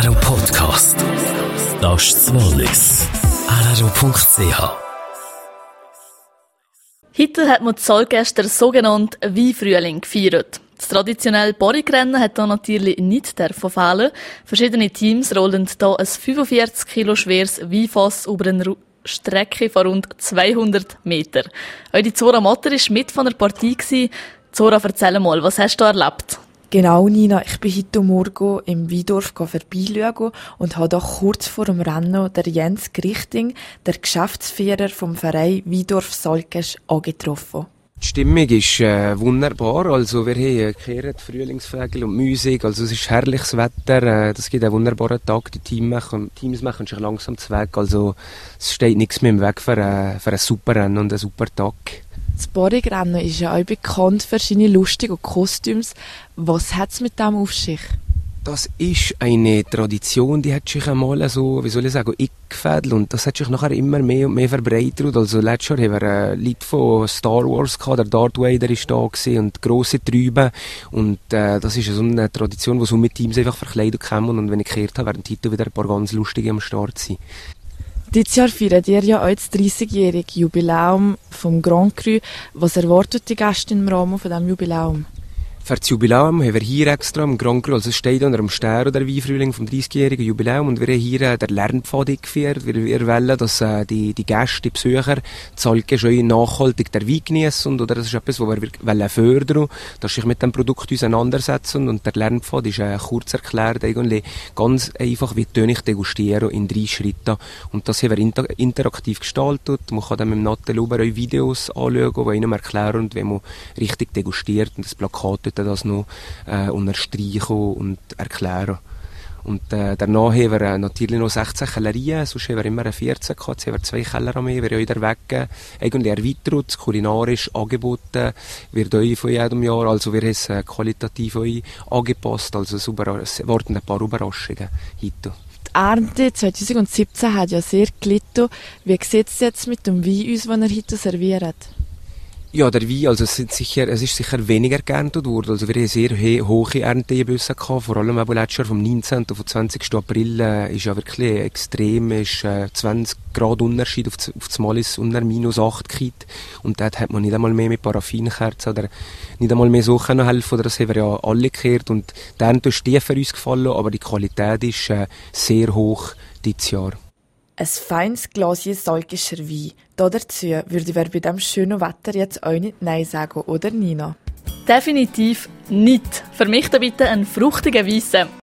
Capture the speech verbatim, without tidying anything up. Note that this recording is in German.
R R O Podcast. Das ist das Wallis. R R O Punkt C H. Heute hat man die Zollgäste sogenannten Weinfrühling gefeiert. Das traditionelle Borigrennen hat hier natürlich nicht fehlen. Verschiedene Teams rollen hier ein fünfundvierzig Kilo schweres Weinfass über eine Strecke von rund zweihundert Metern. Auch die Zora Motter war mit von der Partie. Zora, erzähl mal, was hast du erlebt? Genau, Nina. Ich bin heute Morgen im Weindorf vorbeischauen und habe da kurz vor dem Rennen der Jens Grichting, der Geschäftsführer vom Verein Weindorf Salkesch, angetroffen. Die Stimmung ist äh, wunderbar. Also wir haben gekehrt, Frühlingsvögel und Musik. Also es ist herrliches Wetter. Äh, das gibt einen wunderbaren Tag. Die Team machen, Teams machen sich langsam zu Weg. Also es steht nichts mehr im Weg für, äh, für einen super Rennen und einen super Tag. Das Borigrennen ist ja auch bekannt für seine lustigen Kostüms. Was hat es mit dem auf sich? Das ist eine Tradition, die hat sich einmal so, wie soll ich sagen, eingefädelt und das hat sich nachher immer mehr und mehr verbreitet. Also letztes Jahr haben wir äh, Leute von Star Wars gehabt, der Darth Vader ist da gewesen und grosse Trüben und äh, das ist so eine Tradition, wo so mit Teams einfach verkleidet kommen und wenn ich gehört habe, werden heute wieder ein paar ganz lustige am Start sein. Dieses Jahr feiert ihr ja auch das dreissigjährige Jubiläum vom Grand Cru. Was erwartet die Gäste im Rahmen von diesem Jubiläum? Für das Jubiläum haben wir hier extra im Grand Cru, also es steht unter dem Stern der Weinfrühling vom dreissigjährigen Jubiläum und wir haben hier äh, den Lernpfad eingeführt. Wir, wir wollen, dass äh, die, die Gäste, die Besucher, die schon nachhaltig den Wein geniessen oder das ist etwas, was wir wollen fördern, dass sich mit dem Produkt auseinandersetzen und der Lernpfad ist äh, kurz erklärt, eigentlich ganz einfach, wie töne ich degustieren in drei Schritten und das haben wir inter- interaktiv gestaltet. Man kann dann mit dem Nattel über eure Videos anschauen, die einem erklären, wie man richtig degustiert und das Plakat das noch äh, unterstreichen und erklären. Und äh, danach haben wir äh, natürlich noch sechzehn Kellerien, sonst haben wir immer eine vierzehn gehabt, jetzt haben wir zwei Keller mehr, wir haben wieder weggegeben, eigentlich erweitert, das kulinarisch angeboten wird euch von jedem Jahr, also wir haben es äh, qualitativ euch angepasst, also es, über, es warten ein paar Überraschungen heute. Die Ernte zwanzig siebzehn hat ja sehr gelitten. Wie sieht es jetzt mit dem Wein aus, den ihr heute serviert? Ja, der Wein, also es, sind sicher, es ist sicher weniger geerntet worden. Also wir haben sehr he- hohe Erntegebüssen gehabt. Vor allem auch letztes Jahr vom neunzehnten und vom zwanzigsten April äh, ist ja wirklich extrem, ist äh, zwanzig Grad Unterschied auf, auf das Malis unter minus acht gekippt. Und dort hat man nicht einmal mehr mit Paraffinkerzen oder nicht einmal mehr so können helfen. Oder das haben wir ja alle gekehrt. Und die Ernte ist tiefer uns gefallen, aber die Qualität ist äh, sehr hoch dieses Jahr. Ein feines Glasje Salkischer Wein. Dazu würde wer bei diesem schönen Wetter jetzt auch nicht Nein sagen, oder Nina? Definitiv nicht. Für mich da bitte ein fruchtiger Weisse.